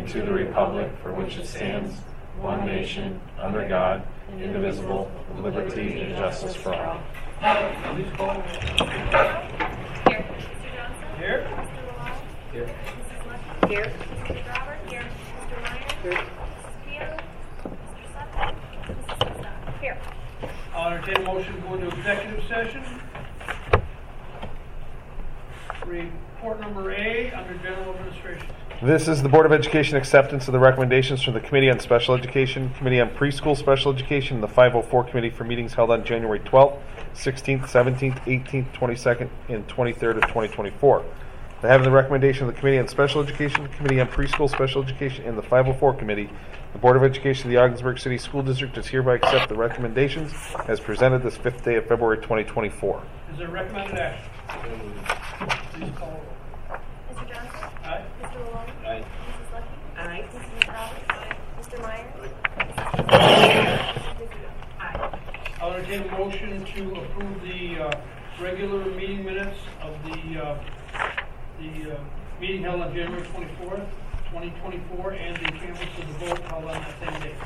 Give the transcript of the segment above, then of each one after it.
to the republic for which it stands, one nation, under God, indivisible, with liberty and justice for all. Please call. Here. Mr. Johnson? Here. Mr. Lalonde? Here. Mrs. Lucky? Here. Mrs. McRobert? Here. Mr. Meyer? Here. Mrs. Pio? Mr. Sutton? Mrs. Sestano? Here. I'll entertain a motion to go into executive session. Report number A under general administration. This is the Board of Education acceptance of the recommendations from the Committee on Special Education, Committee on Preschool Special Education, and the 504 Committee for meetings held on January 12th, 16th, 17th, 18th, 22nd, and 23rd of 2024. Having the recommendation of the Committee on Special Education, Committee on Preschool Special Education, and the 504 Committee, the Board of Education of the Ogdensburg City School District does hereby accept the recommendations as presented this 5th day of February 2024. Is there recommended action? Please call roll. Mr. Johnson? Aye. Mr. Lalonde? Aye. Mrs. Lucky? Aye. Mrs. McRobert? Aye. Mr. Meyer? Mrs. Rizzuto? Aye. I'll entertain a motion to approve the regular meeting minutes of the meeting held on January 24th, 2024, and the canvas of the vote held on that same day.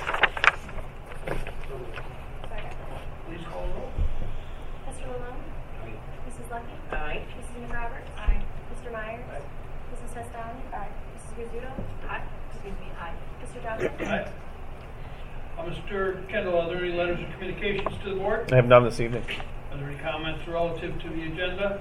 Second. Please call roll. Mr. Lalonde? Mrs. Lucky? Aye. Mrs. McRobert? Aye. Mr. Meyer? Mrs. Sestano? Aye. Mrs. Rizzuto? Aye. Excuse me, aye. Mr. Johnson? Aye. Mr. Kendall, are there any letters of communications to the board? I have none this evening. Are there any comments relative to the agenda?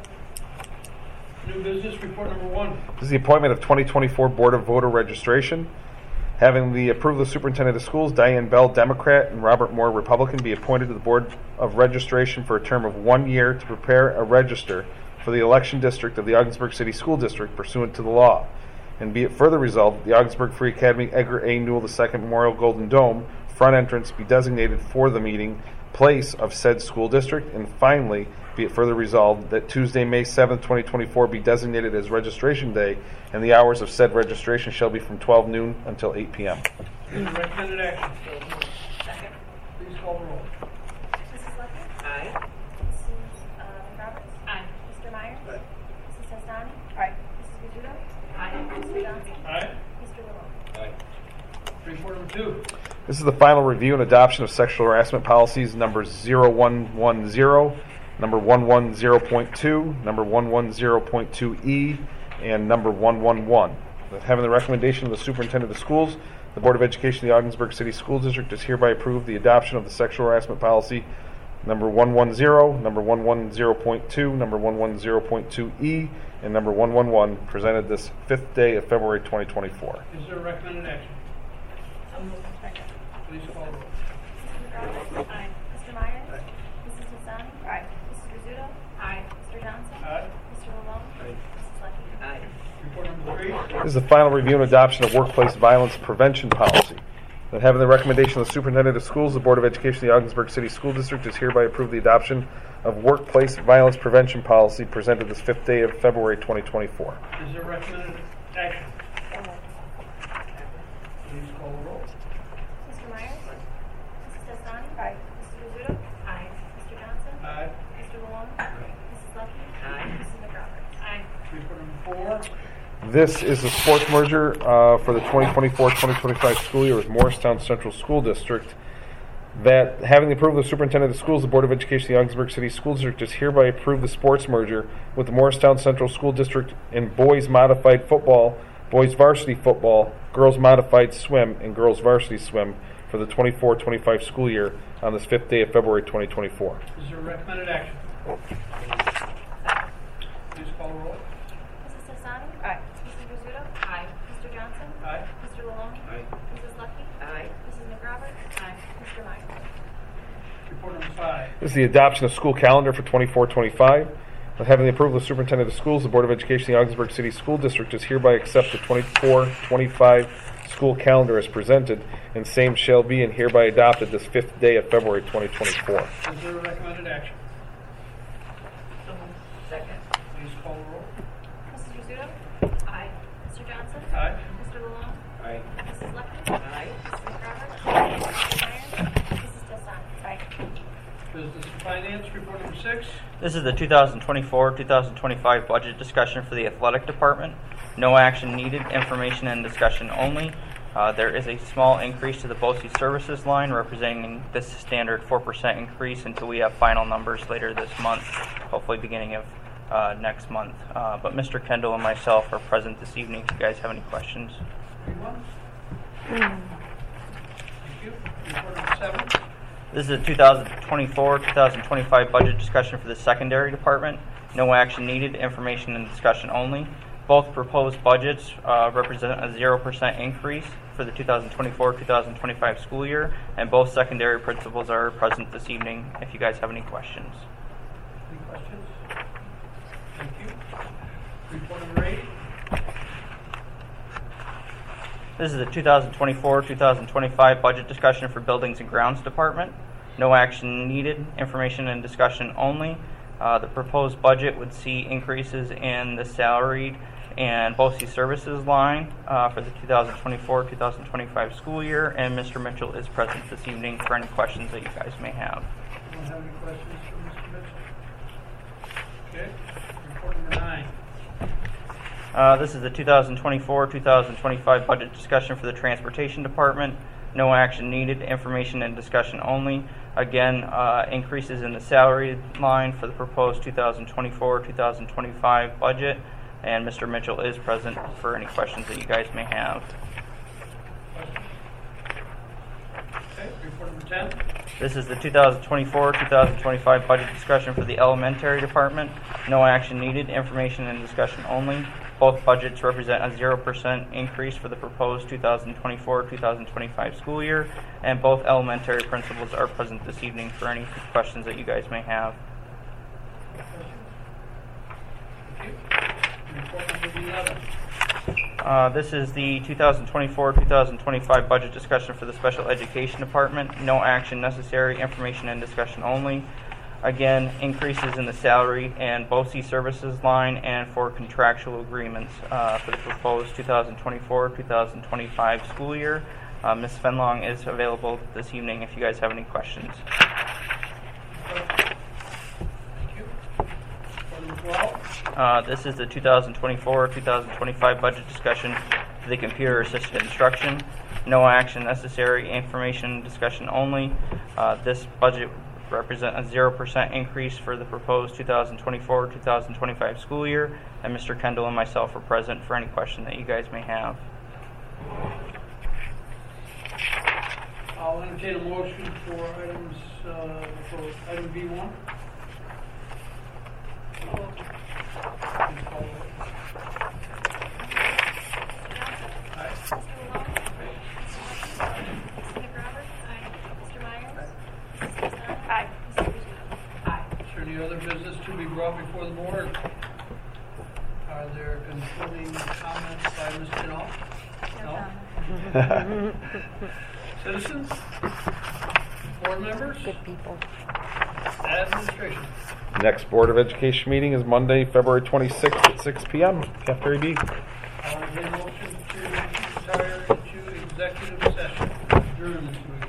New business, report number 1. This is the appointment of 2024 Board of Voter Registration. Having the approval of the Superintendent of Schools, Diane Bell, Democrat, and Robert Moore, Republican, be appointed to the Board of Registration for a term of 1 year to prepare a register for the election district of the Ogdensburg City School District pursuant to the law. And be it further resolved, the Ogdensburg Free Academy Edgar A. Newell II Memorial Golden Dome front entrance be designated for the meeting place of said school district. And finally, be it further resolved that Tuesday, May 7th, 2024 be designated as registration day, and the hours of said registration shall be from 12 noon until 8 p.m. Is there recommended action? Second. Please call the roll. Mrs. Lucky? Aye. Mrs. McRobert? Aye. Mr. Meyer? Mrs. Sestano? Aye. Mrs. Rizzuto? Aye. Mr. Johnson? Aye. Mr. Lalonde? Report number 2. This is the final review and adoption of sexual harassment policies number 0110, number 110.2, number 110.2E, and number 111. Having the recommendation of the Superintendent of Schools, the Board of Education of the Ogdensburg City School District does hereby approve the adoption of the sexual harassment policy number 110, number 110.2, number 110.2E, and number 111, presented this 5th day of February 2024. Is there a recommended action? Second. Please call the roll. Mrs. McRobert? Aye. Mr. Meyer? Mrs. Sestano? Aye. Mrs. Rizzuto? Aye. Mr. Johnson? Aye. Mr. Lalonde? Mrs. Lucky? Aye. Report number 3. This is the final review and adoption of workplace violence prevention policy. That having the recommendation of the Superintendent of Schools, the Board of Education of the Ogdensburg City School District is hereby approved the adoption of workplace violence prevention policy presented this 5th day of February 2024. Is there recommended action? Please call the roll. Mr. Meyer? Mrs. Sestano? Aye. Mrs. Rizzuto? Aye. Mr. Johnson? Aye. Mr. Lalonde? Mrs. Lucky? Aye. Mrs. McRobert? Aye. Report number 4. This is a sports merger for the 2024-2025 school year with Morristown Central School District. That having the approval of the Superintendent of Schools, the Board of Education of the Ogdensburg City School District does hereby approve the sports merger with the Morristown Central School District in boys modified football, boys varsity football, girls modified swim, and girls varsity swim for the 24-25 school year on this 5th day of February 2024. Is there a recommended action? Please call the roll. Mrs. Sestano? Aye. Mrs. Rizzuto? Aye. Mr. Johnson? Aye. Mr. Lalonde? Aye. Mrs. Lucky? Aye. Mrs. McRobert? Aye. Mr. Meyer? Report number 5. This is the adoption of school calendar for 24-25. Having the approval of the Superintendent of Schools, the Board of Education of the Ogdensburg City School District does hereby accept the 24-25 school calendar as presented, and same shall be and hereby adopted this 5th day of February 2024. Is there a recommended action? Second. Please call the roll. Mrs. Rizzuto? Aye. Mr. Johnson? Aye. Mr. Lalonde? Aye. Mrs. Lucky? Aye. Mrs. McRobert? Aye. Mr. Meyer? Mrs. Sestano? Aye. Business and Finance, report number 6. This is the 2024-2025 budget discussion for the athletic department. No action needed, information and discussion only. There is a small increase to the BOCES services line, representing this standard 4% increase until we have final numbers later this month, hopefully beginning of next month. But Mr. Kendall and myself are present this evening if you guys have any questions. Anyone? Thank you. Report number 7. This is a 2024-2025 budget discussion for the secondary department. No action needed, information and discussion only. Both proposed budgets represent a 0% increase for the 2024-2025 school year, and both secondary principals are present this evening if you guys have any questions. Any questions? Thank you. Report number 8. This is the 2024-2025 budget discussion for Buildings and Grounds Department. No action needed, information and discussion only. The proposed budget would see increases in the salaried and BOCES services line for the 2024-2025 school year, and Mr. Mitchell is present this evening for any questions that you guys may have. Anyone have any questions for Mr. Mitchell? Okay. Report number 9. This is the 2024-2025 budget discussion for the Transportation Department. No action needed, information and discussion only. Again, increases in the salary line for the proposed 2024-2025 budget, and Mr. Mitchell is present for any questions that you guys may have. Okay. Report number 10. This is the 2024-2025 budget discussion for the Elementary Department. No action needed, information and discussion only. Both budgets represent a 0% increase for the proposed 2024-2025 school year, and both elementary principals are present this evening for any questions that you guys may have. Thank you. Report number 11. This is the 2024-2025 budget discussion for the Special Education Department. No action necessary, information and discussion only. Again, increases in the salary and BOCES services line and for contractual agreements for the proposed 2024-2025 school year. Ms. Fenlong is available this evening if you guys have any questions. Thank you. Report number 12. This is the 2024-2025 budget discussion for the computer-assisted instruction. No action necessary, information and discussion only. This budget represent a 0% increase for the proposed 2024-2025 school year, and Mr. Kendall and myself are present for any question that you guys may have. I'll entertain a motion for items, for item B1. Please call the roll. Aye. Mr. Malone? Mr. McRoberts? Mr. Myers? Mrs. Heston? Aye. Mr. Rizzuto? Aye. Is there any other business to be brought before the board? Are there concluding comments by Ms. Janal? No? Citizens? Board members? Good people. Administration? Next Board of Education meeting is Monday, February 26th at 6 p.m. Cafeteria B. I'll entertain a motion to retire into executive session during this week.